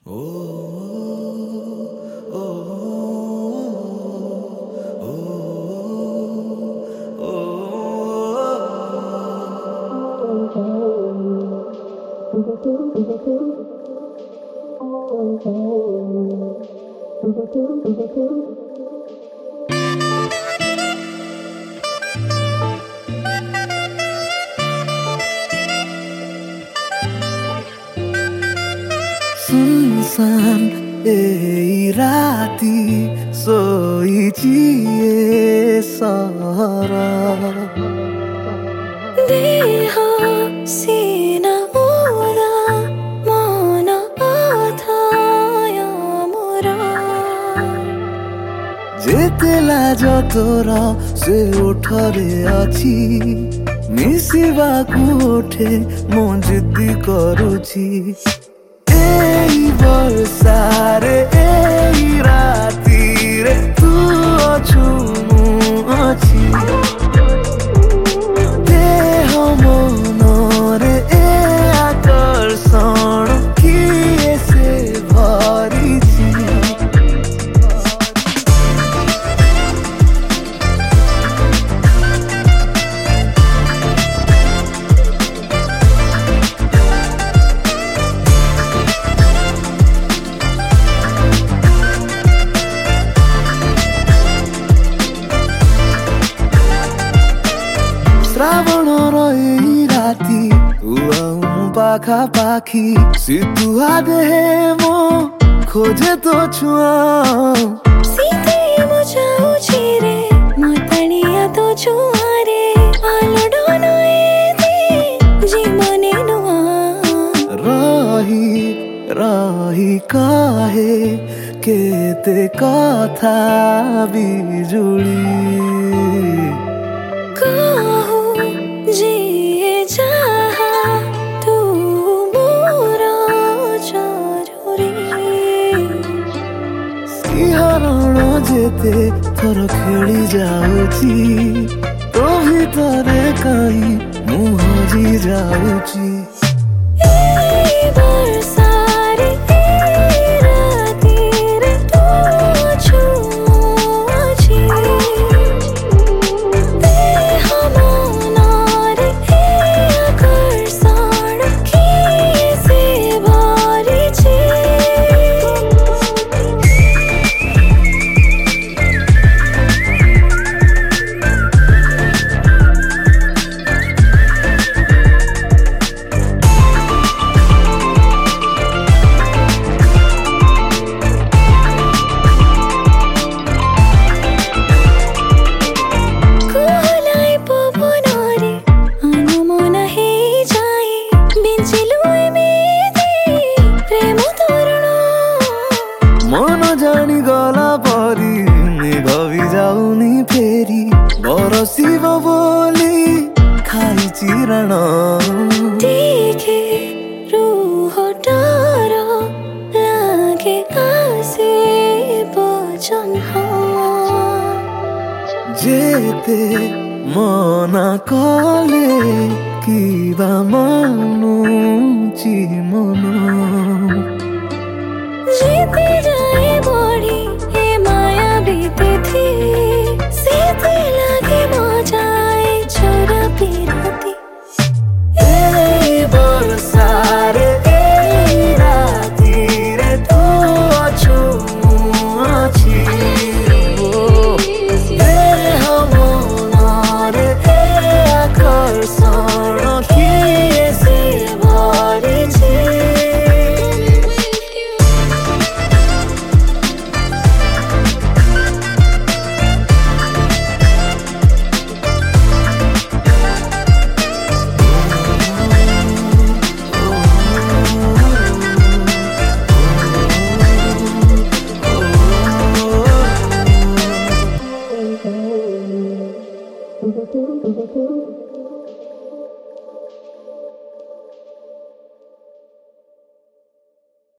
सुनसान ए राती सोइजिए सारा देह सीना उदा मन अथाय मोरा जेतेला जतोरा से उठरे अछि मिसिबाकु उठे मो जिद्दी करुछि वर्षारे रातिरे तू अछु मु अछि देह मनरे आकर्षण किए से भरिछि श्रावणर एई राति तू पाखापाखि सितुआ देहे मो खोजे तो छुआ सीते मो जाउछि रे मतणिया तो छुआ रे आलोडन एते जीवने नुआ रही रही काहे केते कथा बिजुली कहू जिए जहा तू मोर जरूरी सिंहरण जेते थर खेली जाउची तो भितरे काई मु हजी जाउची मन जानी गला परी निभवी जाउनी फेरी बरसिब बोली खाई चिरण देखे रूह डर लागे आसे बचन जेते मना कले किबा मानुची मन